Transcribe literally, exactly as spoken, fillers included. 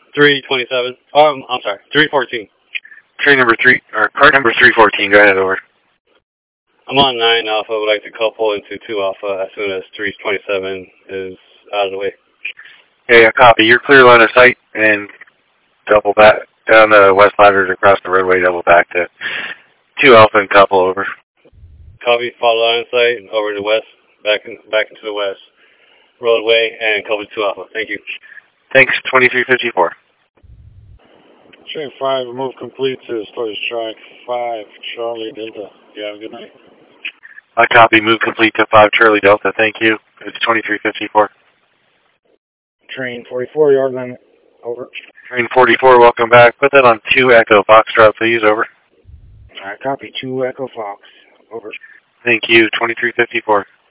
three twenty-seven. Um, I'm sorry, three fourteen. Train number three, or cart number three fourteen, go ahead, over. I'm on nine Alpha, would like to couple into two Alpha as soon as three twenty-seven is out of the way. Okay, a copy. You're clear line of sight and double back down the west ladders across the roadway, double back to two Alpha and couple, over. Copy, follow line of sight, over to the west, back in, back into the west roadway, and couple to two Alpha. Thank you. Thanks, twenty-three fifty-four. Train five, move complete to storage track five, Charlie Delta. You have a good night. I copy, move complete to five, Charlie Delta. Thank you. It's twenty-three fifty-four. Train forty-four, yard limit. Over. Train forty-four, welcome back. Put that on two Echo Foxtrot, please, over. I copy, two Echo Fox. Over. Thank you, twenty-three fifty-four.